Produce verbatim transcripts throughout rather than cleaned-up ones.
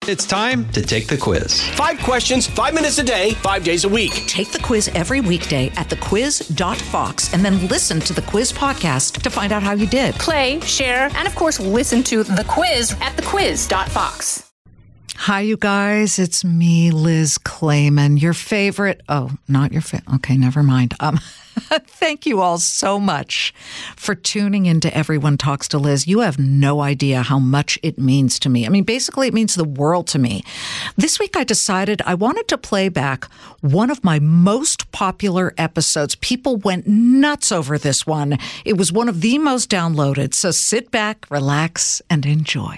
It's time to take the quiz. Five questions, five minutes a day, five days a week. Take the quiz every weekday at the quiz dot fox and then listen to the quiz podcast to find out how you did. Play, share, and of course, listen to the quiz at the quiz dot fox. Hi, you guys. It's me, Liz Clayman, your favorite. Oh, not your favorite. Okay, never mind. Um, thank you all so much for tuning in to Everyone Talks to Liz. You have no idea how much it means to me. I mean, basically, it means the world to me. This week, I decided I wanted to play back one of my most popular episodes. People went nuts over this one. It was one of the most downloaded. So sit back, relax, and enjoy.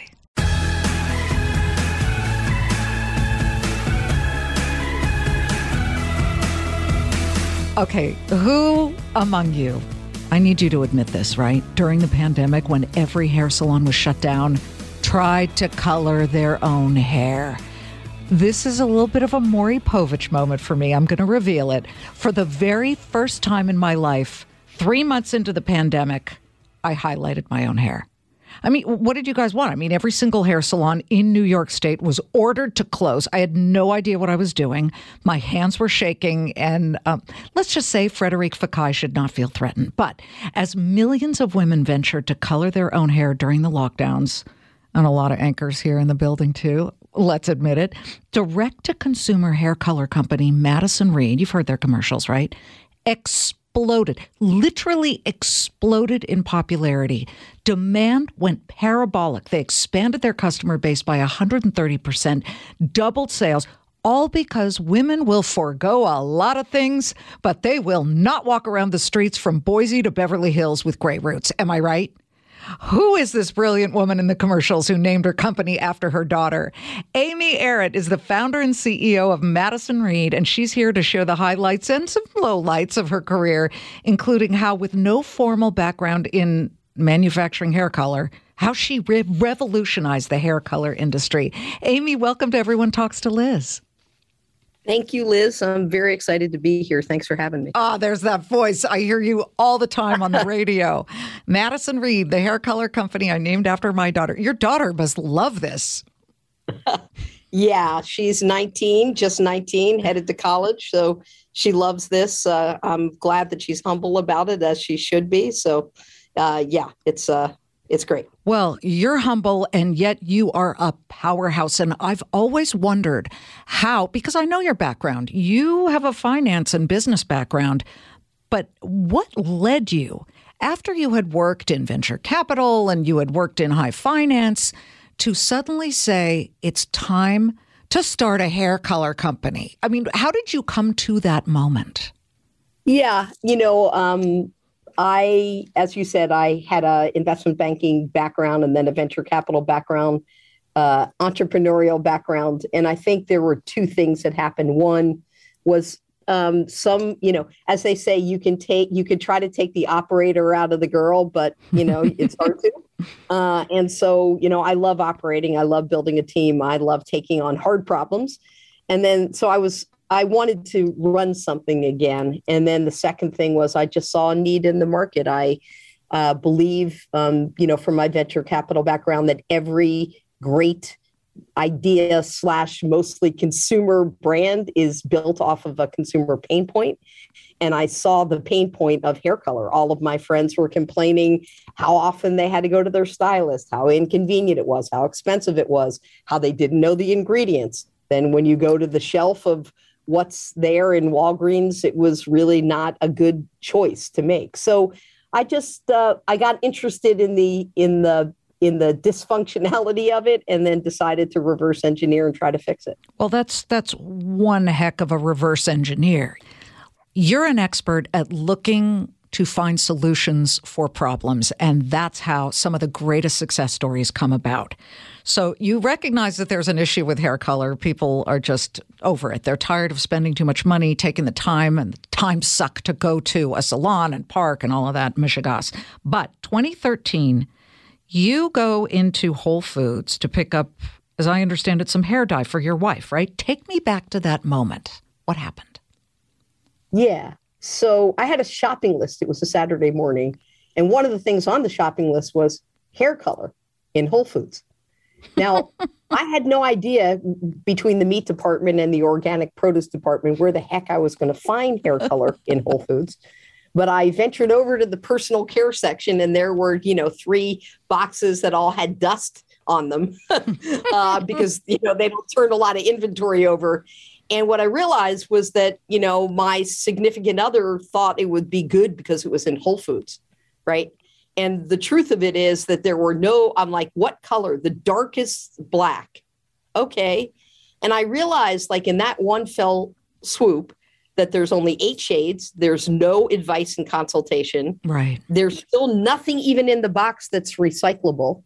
Okay, who among you, I need you to admit this, right? During the pandemic, when every hair salon was shut down, tried to color their own hair. This is a little bit of a Maury Povich moment for me. I'm going to reveal it. For the very first time in my life, three months into the pandemic, I highlighted my own hair. I mean, what did you guys want? I mean, every single hair salon in New York State was ordered to close. I had no idea what I was doing. My hands were shaking. And um, let's just say Frederic Fekkai should not feel threatened. But as millions of women ventured to color their own hair during the lockdowns, and a lot of anchors here in the building too, let's admit it, direct-to-consumer hair color company Madison Reed, you've heard their commercials, right? Exploded, literally exploded in popularity. Demand went parabolic. They expanded their customer base by one hundred thirty percent, doubled sales, all because women will forego a lot of things, but they will not walk around the streets from Boise to Beverly Hills with gray roots. Am I right? Who is this brilliant woman in the commercials who named her company after her daughter? Amy Errett is the founder and C E O of Madison Reed, and she's here to share the highlights and some lowlights of her career, including how, with no formal background in manufacturing hair color, how she re- revolutionized the hair color industry. Amy, welcome to Everyone Talks to Liz. Thank you, Liz. I'm very excited to be here. Thanks for having me. Ah, there's that voice. I hear you all the time on the radio. Madison Reed, the hair color company I named after my daughter. Your daughter must love this. Yeah, she's nineteen, just nineteen, headed to college. So she loves this. Uh, I'm glad that she's humble about it, as she should be. So, uh, yeah, it's uh, it's great. Well, you're humble, and yet you are a powerhouse. And I've always wondered how, because I know your background. You have a finance and business background. But what led you, after you had worked in venture capital and you had worked in high finance, to suddenly say it's time to start a hair color company? I mean, how did you come to that moment? Yeah, you know, um, I, as you said, I had a investment banking background and then a venture capital background, uh, entrepreneurial background. And I think there were two things that happened. One was um, some, you know, as they say, you can take, you could try to take the operator out of the girl, but, you know, it's hard to. Uh, and so, you know, I love operating. I love building a team. I love taking on hard problems. And then, so I was, I wanted to run something again. And then the second thing was I just saw a need in the market. I uh, believe, um, you know, from my venture capital background, that every great idea slash mostly consumer brand is built off of a consumer pain point. And I saw the pain point of hair color. All of my friends were complaining how often they had to go to their stylist, how inconvenient it was, how expensive it was, how they didn't know the ingredients. Then when you go to the shelf of what's there in Walgreens, it was really not a good choice to make. So I just uh, I got interested in the in the in the dysfunctionality of it, and then decided to reverse engineer and try to fix it. Well, that's that's one heck of a reverse engineer. You're an expert at looking to find solutions for problems, and that's how some of the greatest success stories come about. So you recognize that there's an issue with hair color. People are just over it. They're tired of spending too much money, taking the time, and the time suck to go to a salon and park and all of that mishigas. But twenty thirteen, you go into Whole Foods to pick up, as I understand it, some hair dye for your wife, right? Take me back to that moment. What happened? Yeah. So I had a shopping list. It was a Saturday morning. And one of the things on the shopping list was hair color in Whole Foods. Now, I had no idea between the meat department and the organic produce department where the heck I was going to find hair color in Whole Foods. But I ventured over to the personal care section, and there were, you know, three boxes that all had dust on them uh, because, you know, they don't turn a lot of inventory over. And what I realized was that, you know, my significant other thought it would be good because it was in Whole Foods, right? And the truth of it is that there were no, I'm like, what color? The darkest black. Okay. And I realized, like, in that one fell swoop, that there's only eight shades. There's no advice and consultation. Right. There's still nothing even in the box that's recyclable.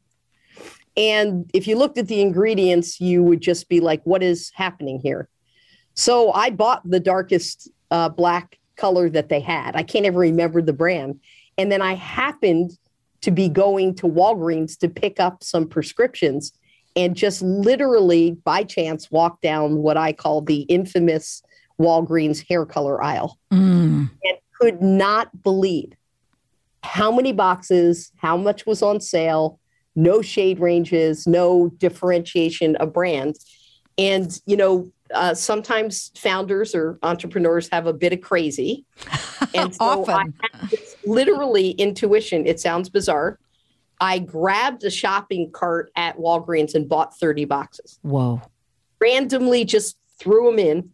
And if you looked at the ingredients, you would just be like, what is happening here? So I bought the darkest uh, black color that they had. I can't ever remember the brand. And then I happened to be going to Walgreens to pick up some prescriptions and just literally by chance walked down what I call the infamous Walgreens hair color aisle mm. and could not believe how many boxes, how much was on sale, no shade ranges, no differentiation of brands. And, you know, uh, sometimes founders or entrepreneurs have a bit of crazy. And so Often. I had this literally intuition. It sounds bizarre. I grabbed a shopping cart at Walgreens and bought thirty boxes. Whoa. Randomly just threw them in.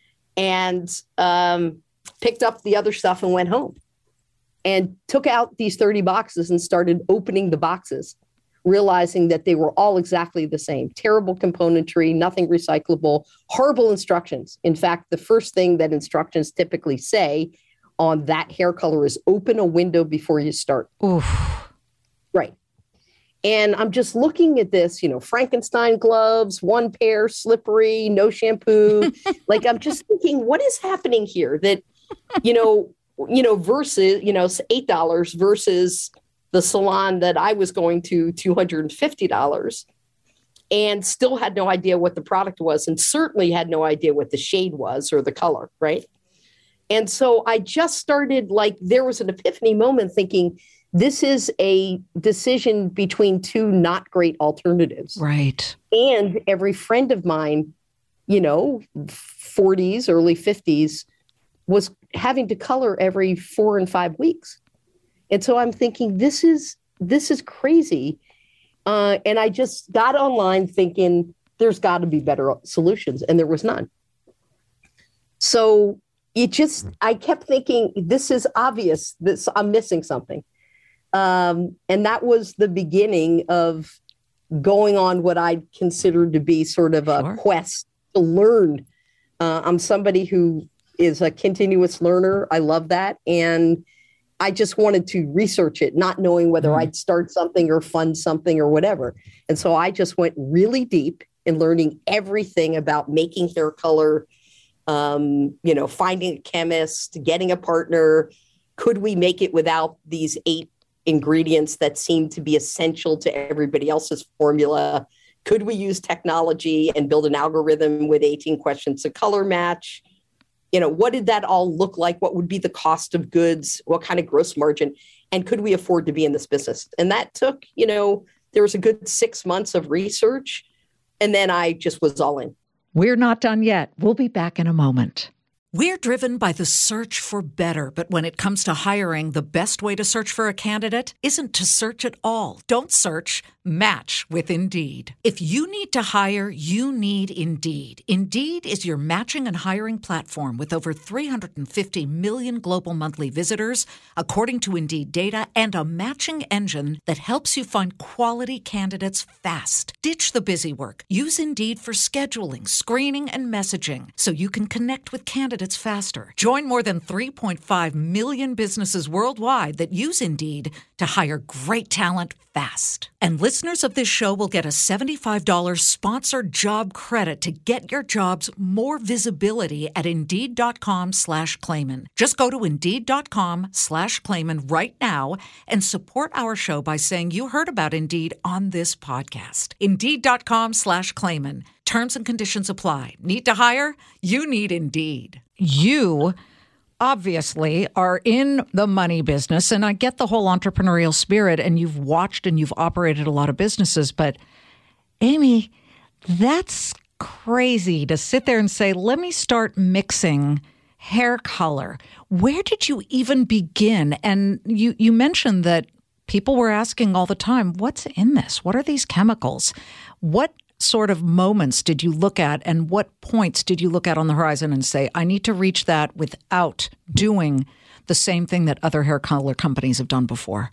And um, picked up the other stuff and went home and took out these thirty boxes and started opening the boxes, realizing that they were all exactly the same. Terrible componentry, nothing recyclable, horrible instructions. In fact, the first thing that instructions typically say on that hair color is open a window before you start. Oof. Right. And I'm just looking at this, you know, Frankenstein gloves, one pair, slippery, no shampoo. Like, I'm just thinking, what is happening here? That, you know, you know, versus, you know, eight dollars versus the salon that I was going to two hundred fifty dollars, and still had no idea what the product was, and certainly had no idea what the shade was or the color, right? And so I just started, like, there was an epiphany moment thinking, this is a decision between two not great alternatives. Right. And every friend of mine, you know, forties, early fifties, was having to color every four and five weeks. And so I'm thinking, this is, this is crazy. Uh, and I just got online thinking there's got to be better solutions. And there was none. So it just, I kept thinking, this is obvious. This, I'm missing something. Um, and that was the beginning of going on what I considered to be sort of a sure. quest to learn. Uh, I'm somebody who is a continuous learner. I love that. And I just wanted to research it, not knowing whether mm. I'd start something or fund something or whatever. And so I just went really deep in learning everything about making hair color, um, you know, finding a chemist, getting a partner. Could we make it without these eight ingredients that seem to be essential to everybody else's formula? Could we use technology and build an algorithm with eighteen questions to color match? You know, what did that all look like? What would be the cost of goods? What kind of gross margin? And could we afford to be in this business? And that took, you know, there was a good six months of research. And then I just was all in. We're not done yet. We'll be back in a moment. We're driven by the search for better, but when it comes to hiring, the best way to search for a candidate isn't to search at all. Don't search, match with Indeed. If you need to hire, you need Indeed. Indeed is your matching and hiring platform with over three hundred fifty million global monthly visitors, according to Indeed data, and a matching engine that helps you find quality candidates fast. Ditch the busy work. Use Indeed for scheduling, screening, and messaging so you can connect with candidates faster. Join more than three point five million businesses worldwide that use Indeed to hire great talent fast. And listeners of this show will get a seventy-five dollars sponsored job credit to get your jobs more visibility at Indeed.com slash Clayman. Just go to Indeed.com slash Clayman right now and support our show by saying you heard about Indeed on this podcast. Indeed.com slash Clayman. Terms and conditions apply. Need to hire? You need Indeed. You obviously are in the money business, and I get the whole entrepreneurial spirit, and you've watched and you've operated a lot of businesses, but Amy, that's crazy to sit there and say, let me start mixing hair color. Where did you even begin? And you, you mentioned that people were asking all the time, what's in this? What are these chemicals? What sort of moments did you look at and what points did you look at on the horizon and say, I need to reach that without doing the same thing that other hair color companies have done before?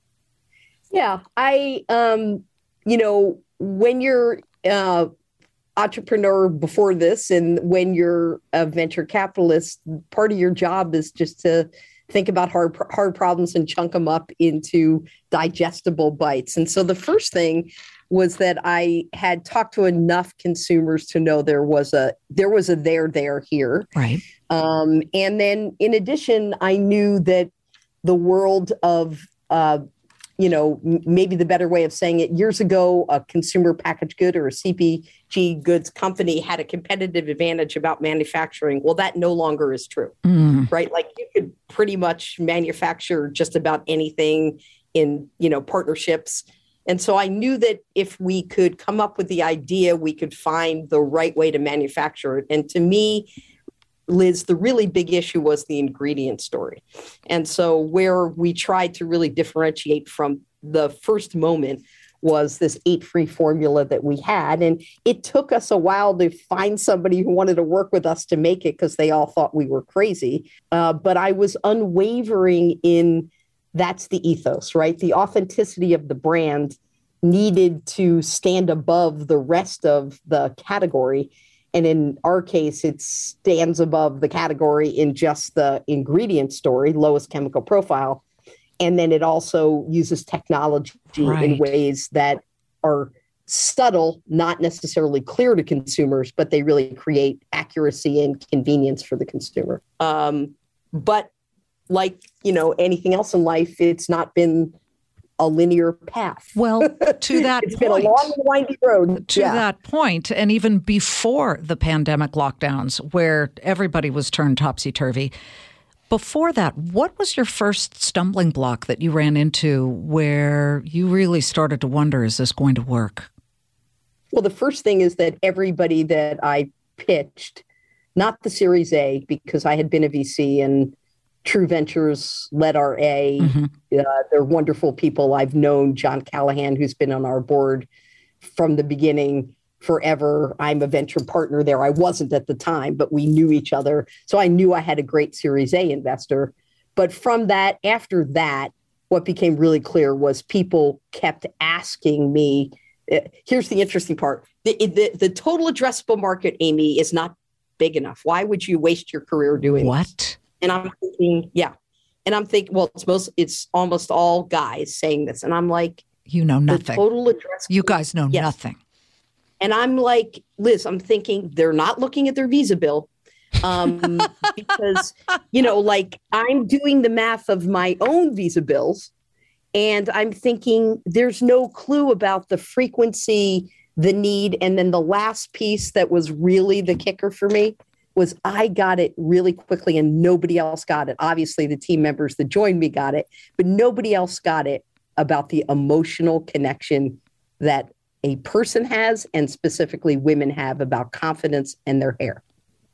Yeah, I, um, you know, when you're uh, entrepreneur before this and when you're a venture capitalist, part of your job is just to think about hard hard problems and chunk them up into digestible bites. And so the first thing was that I had talked to enough consumers to know there was a there was a there there here. Right. Um, and then in addition, I knew that the world of uh, you know, maybe the better way of saying it, years ago, a consumer packaged good or a C P G goods company had a competitive advantage about manufacturing. Well, that no longer is true, mm. right? Like you could pretty much manufacture just about anything in, you know, partnerships. And so I knew that if we could come up with the idea, we could find the right way to manufacture it. And to me, Liz, the really big issue was the ingredient story. And so where we tried to really differentiate from the first moment was this eight-free formula that we had. And it took us a while to find somebody who wanted to work with us to make it because they all thought we were crazy. Uh, but I was unwavering in that's the ethos, right? The authenticity of the brand needed to stand above the rest of the category. And in our case, it stands above the category in just the ingredient story, lowest chemical profile. And then it also uses technology right. in ways that are subtle, not necessarily clear to consumers, but they really create accuracy and convenience for the consumer. Um, but like, you know, anything else in life, it's not been a linear path. Well, to that it's point, been a long, windy road. To yeah. that point, and even before the pandemic lockdowns, where everybody was turned topsy-turvy, before that, what was your first stumbling block that you ran into where you really started to wonder, is this going to work? Well, the first thing is that everybody that I pitched, not the Series A, because I had been a V C and True Ventures led our A. Mm-hmm. Uh, they're wonderful people. I've known John Callahan, who's been on our board from the beginning forever. I'm a venture partner there. I wasn't at the time, but we knew each other. So I knew I had a great Series A investor. But from that, after that, what became really clear was people kept asking me, uh, here's the interesting part. The, the, the total addressable market, Amy, is not big enough. Why would you waste your career doing what? This? And I'm thinking, yeah. And I'm thinking, well, it's most, it's almost all guys saying this. And I'm like, you know nothing. Total address. You guys know yes. nothing. And I'm like, Liz, I'm thinking they're not looking at their Visa bill um, because, you know, like I'm doing the math of my own Visa bills and I'm thinking there's no clue about the frequency, the need. And then the last piece that was really the kicker for me was I got it really quickly and nobody else got it. Obviously, the team members that joined me got it, but nobody else got it about the emotional connection that a person has and specifically women have about confidence and their hair.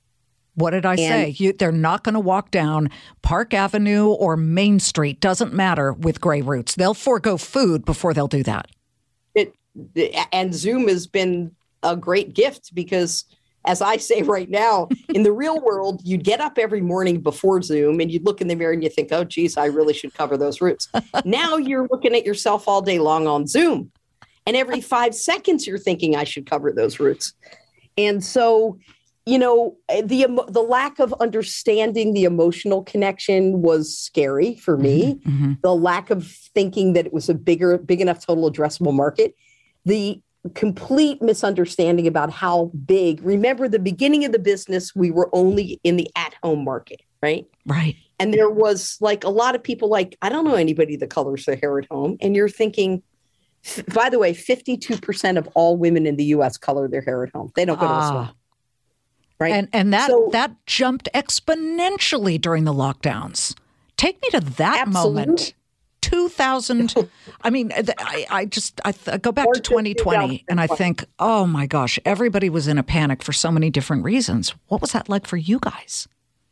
What did I and, say? You, they're not going to walk down Park Avenue or Main Street, doesn't matter, with gray roots. They'll forego food before they'll do that. It, and Zoom has been a great gift because as I say right now, in the real world, you'd get up every morning before Zoom and you'd look in the mirror and you think, oh, geez, I really should cover those roots. Now you're looking at yourself all day long on Zoom. And every five seconds, you're thinking I should cover those roots. And so, you know, the the lack of understanding the emotional connection was scary for me. Mm-hmm. The lack of thinking that it was a bigger, big enough total addressable market. The complete misunderstanding about how big. Remember, the beginning of the business, we were only in the at-home market, right? Right. And there was like a lot of people like, I don't know anybody that colors their hair at home. And you're thinking, f- by the way, fifty-two percent of all women in the U S color their hair at home. They don't go to a salon. Right. And and that so, that jumped exponentially during the lockdowns. Take me to that absolutely. moment. two thousand. I mean, I, I just I, th- I go back to twenty twenty and I think, oh my gosh, everybody was in a panic for so many different reasons. What was that like for you guys?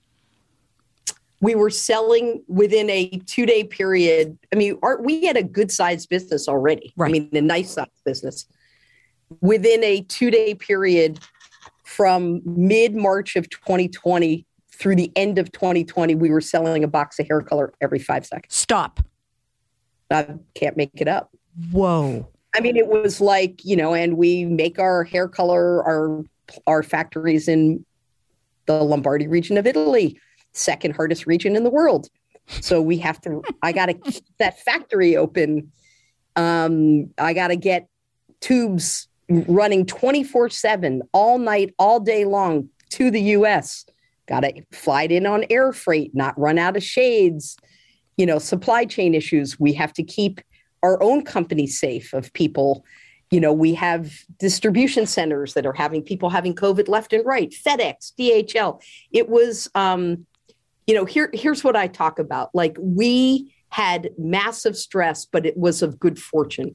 We were selling within a two-day period. I mean, our, we had a good-sized business already. Right. I mean, a nice-sized business. Within a two-day period from mid-March of twenty twenty through the end of twenty twenty, we were selling a box of hair color every five seconds. Stop. I can't make it up. Whoa. I mean, it was like, you know, and we make our hair color, our our factories in the Lombardy region of Italy, second hardest region in the world. So we have to, I got to keep that factory open. Um, I got to get tubes running twenty-four seven, all night, all day long to the U S. Got to fly it in on air freight, not run out of shades. You know, supply chain issues. We have to keep our own company safe of people. You know, we have distribution centers that are having people having COVID left and right, FedEx, D H L. It was, um, you know, here, here's what I talk about. Like, we had massive stress, but it was of good fortune.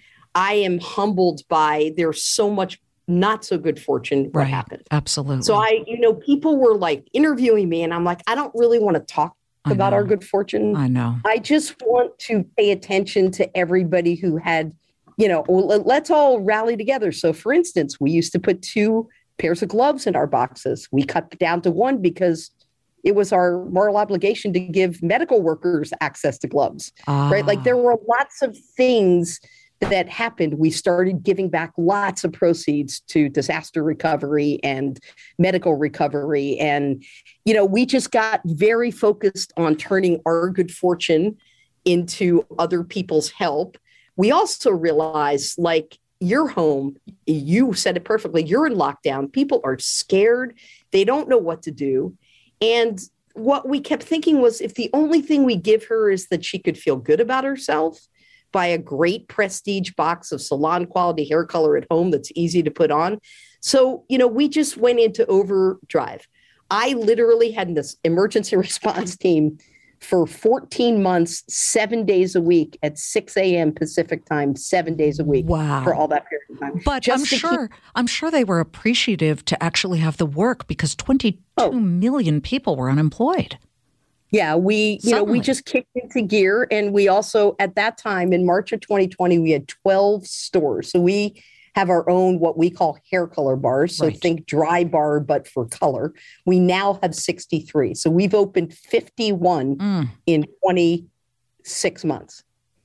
I am humbled by there's so much not so good fortune what right. happened. Absolutely. So I, you know, people were like interviewing me and I'm like, I don't really want to talk I about know. our good fortune. I know. I just want to pay attention to everybody who had, you know, let's all rally together. So for instance, we used to put two pairs of gloves in our boxes. We cut it down to one because it was our moral obligation to give medical workers access to gloves, ah. right? Like there were lots of things that happened. We started giving back lots of proceeds to disaster recovery and medical recovery. And, you know, we just got very focused on turning our good fortune into other people's help. We also realized, like, your home, you said it perfectly, you're in lockdown. People are scared. They don't know what to do. And what we kept thinking was, if the only thing we give her is that she could feel good about herself, buy a great prestige box of salon quality hair color at home that's easy to put on. So, you know, we just went into overdrive. I literally had this emergency response team for fourteen months, seven days a week at six a.m. Pacific time, seven days a week. Wow. For all that period of time. But Just I'm to sure keep- I'm sure they were appreciative to actually have the work because twenty-two Oh. million people were unemployed. Yeah, we, you know, we Suddenly. just kicked into gear. And we also, at that time, in March of twenty twenty, we had twelve stores. So we have our own, what we call hair color bars. So Right. think dry bar, but for color. We now have sixty-three. So we've opened fifty-one Mm. in twenty-six months.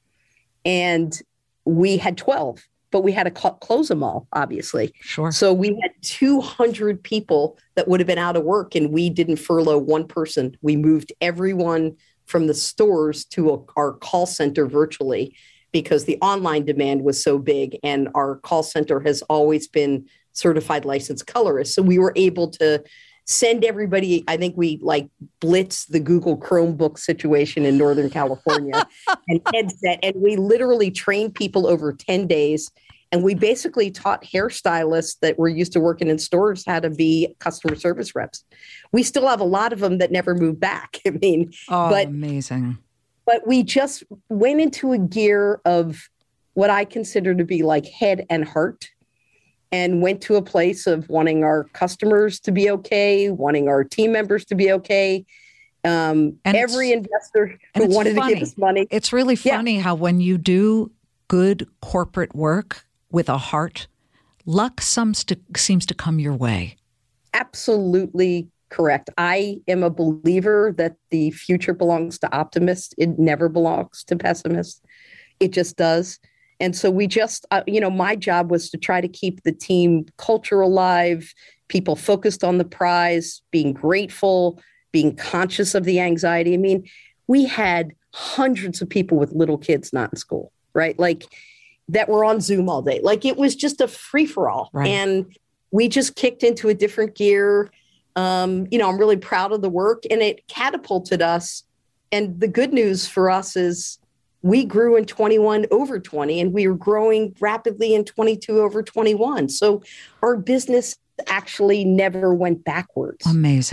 And we had twelve, but we had to cl- close them all, obviously. Sure. So we had two hundred people that would have been out of work, and we didn't furlough one person. We moved everyone from the stores to a, our call center virtually because the online demand was so big, and our call center has always been certified licensed colorist. So we were able to send everybody, I think we like blitz the Google Chromebook situation in Northern California and headset. And we literally trained people over ten days. And we basically taught hairstylists that were used to working in stores how to be customer service reps. We still have a lot of them that never moved back. I mean, Oh, but amazing. but we just went into a gear of what I consider to be like head and heart, and went to a place of wanting our customers to be okay, wanting our team members to be okay. Um, And every it's- investor and who it's wanted to funny. give us money. It's really Yeah. funny how when you do good corporate work with a heart, luck seems to, seems to come your way. Absolutely correct. I am a believer that the future belongs to optimists. It never belongs to pessimists. It just does. And so we just, uh, you know, my job was to try to keep the team culture alive, people focused on the prize, being grateful, being conscious of the anxiety. I mean, we had hundreds of people with little kids not in school, right? Like that were on Zoom all day. Like it was just a free for all. Right. And we just kicked into a different gear. Um, you know, I'm really proud of the work, and it catapulted us. And the good news for us is we grew in twenty-one over twenty, and we were growing rapidly in twenty-two over twenty-one. So our business actually never went backwards. Amazing.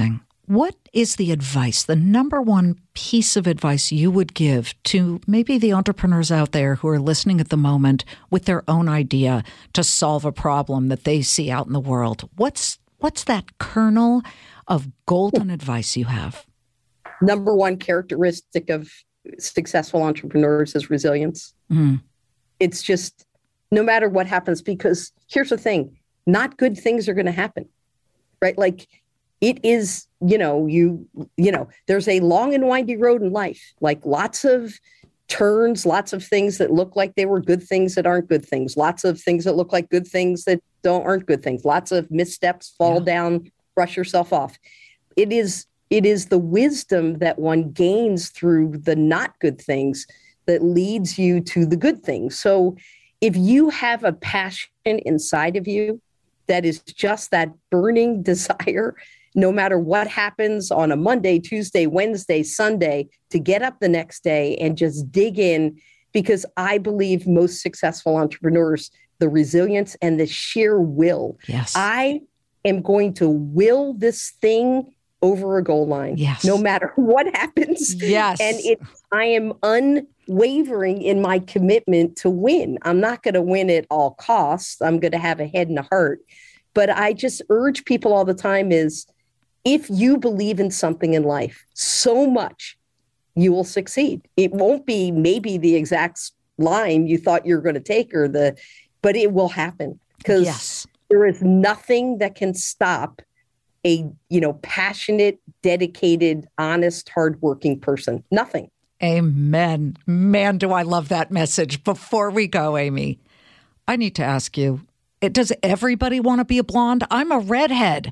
What is the advice, the number one piece of advice you would give to maybe the entrepreneurs out there who are listening at the moment with their own idea to solve a problem that they see out in the world? What's what's that kernel of golden advice you have? Number one characteristic of successful entrepreneurs is resilience. Mm. It's just no matter what happens, because here's the thing, not good things are going to happen, right? Like it is, you know, you, you know, there's a long and windy road in life, like lots of turns, lots of things that look like they were good things that aren't good things, lots of things that look like good things that don't aren't good things, lots of missteps, fall yeah. down, brush yourself off. It is, it is the wisdom that one gains through the not good things that leads you to the good things. So if you have a passion inside of you that is just that burning desire, no matter what happens on a Monday, Tuesday, Wednesday, Sunday, to get up the next day and just dig in, because I believe most successful entrepreneurs, the resilience and the sheer will. Yes. I am going to will this thing over a goal line, yes. no matter what happens. Yes. And it, I am unwavering in my commitment to win. I'm not going to win at all costs. I'm going to have a head and a heart. But I just urge people all the time is, if you believe in something in life so much, you will succeed. It won't be maybe the exact line you thought you were going to take, or the, but it will happen, because yes. there is nothing that can stop a, you know, passionate, dedicated, honest, hardworking person. Nothing. Amen. Man, do I love that message. Before we go, Amy, I need to ask you, does everybody want to be a blonde? I'm a redhead.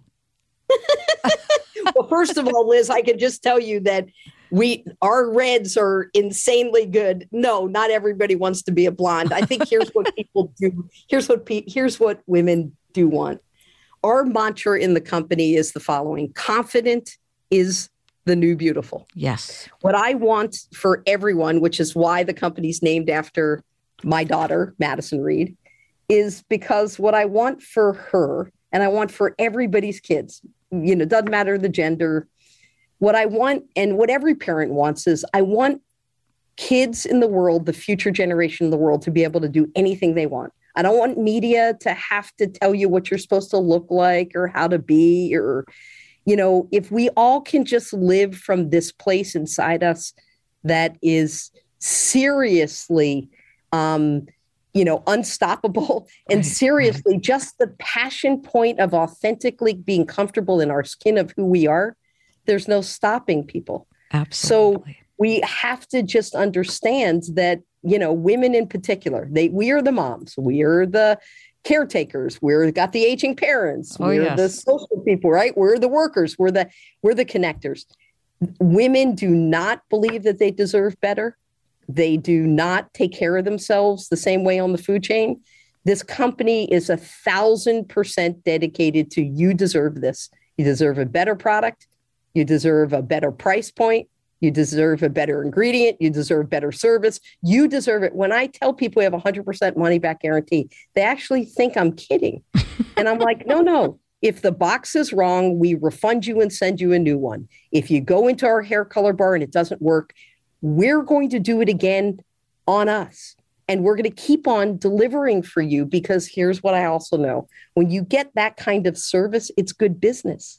Well, first of all, Liz, I can just tell you that we our reds are insanely good. No, not everybody wants to be a blonde. I think here's what people do. Here's what pe- here's what women do want. Our mantra in the company is the following: confident is the new beautiful. Yes. What I want for everyone, which is why the company's named after my daughter, Madison Reed, is because what I want for her, and I want for everybody's kids, you know, doesn't matter the gender. What I want, and what every parent wants, is I want kids in the world, the future generation in the world, to be able to do anything they want. I don't want media to have to tell you what you're supposed to look like or how to be, or, you know, if we all can just live from this place inside us that is seriously, um, you know, unstoppable, and right, seriously, right. just the passion point of authentically being comfortable in our skin of who we are, there's no stopping people. Absolutely. So we have to just understand that, you know, women in particular, they, we are the moms, we are the caretakers, we're got the aging parents, oh, we're yes. the social people, right? We're the workers, we're the, we're the connectors. Women do not believe that they deserve better. They do not take care of themselves the same way on the food chain. This company is a thousand percent dedicated to, you deserve this. You deserve a better product. You deserve a better price point. You deserve a better ingredient. You deserve better service. You deserve it. When I tell people we have a hundred percent money back guarantee, they actually think I'm kidding. And I'm like, no, no. If the box is wrong, we refund you and send you a new one. If you go into our hair color bar and it doesn't work, we're going to do it again on us. And we're going to keep on delivering for you, because here's what I also know. When you get that kind of service, it's good business.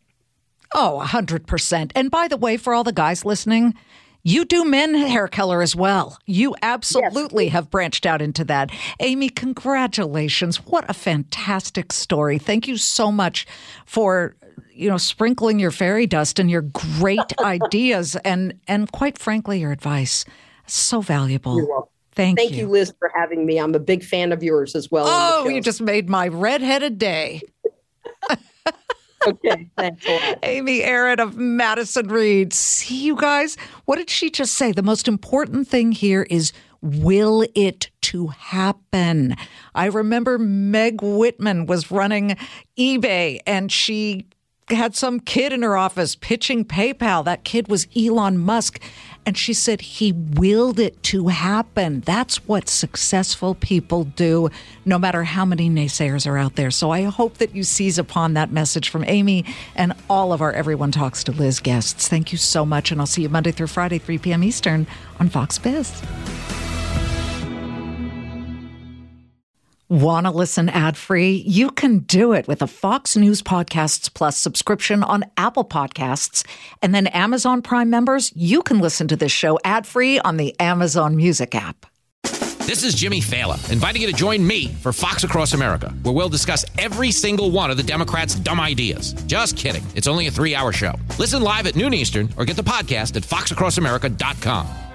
Oh, one hundred percent. And by the way, for all the guys listening, you do men hair color as well. You absolutely yes. have branched out into that. Amy, congratulations. What a fantastic story. Thank you so much for, you know, sprinkling your fairy dust and your great ideas and, and quite frankly, your advice. So valuable. You're welcome. Thank, Thank you. you, Liz, for having me. I'm a big fan of yours as well. Oh, you just made my redheaded day. Okay, thanks a lot. Amy Aaron of Madison Reed. See, you guys, what did she just say? The most important thing here is, will it to happen? I remember Meg Whitman was running eBay, and she had some kid in her office pitching PayPal. That kid was Elon Musk. And she said he willed it to happen. That's what successful people do, no matter how many naysayers are out there. So I hope that you seize upon that message from Amy and all of our Everyone Talks to Liz guests. Thank you so much, and I'll see you Monday through Friday, three p.m. Eastern on Fox Biz. Want to listen ad-free? You can do it with a Fox News Podcasts Plus subscription on Apple Podcasts. And then Amazon Prime members, you can listen to this show ad-free on the Amazon Music app. This is Jimmy Fallon, inviting you to join me for Fox Across America, where we'll discuss every single one of the Democrats' dumb ideas. Just kidding. It's only a three-hour show. Listen live at noon Eastern or get the podcast at fox across america dot com.